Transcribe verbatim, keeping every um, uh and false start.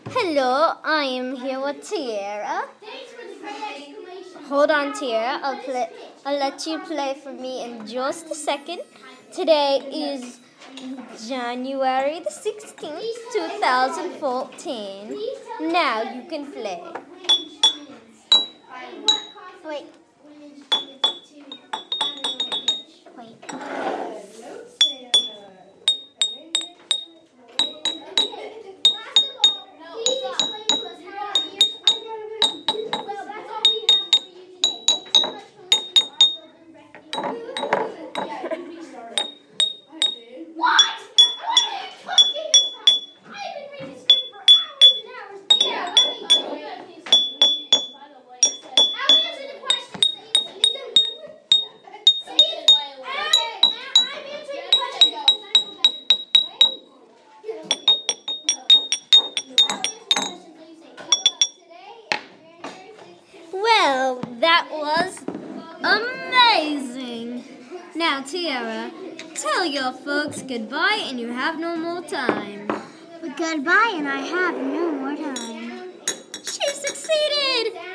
Hello, I am here with Tiara. Hold on, Tiara. I'll play. I'll let you play for me in just a second. Today is January the sixteenth, two thousand fourteen. Now you can play. Wait. Wait. Well, that was amazing. Now, Tiara, tell your folks goodbye and you have no more time. Goodbye and I have no more time. She succeeded!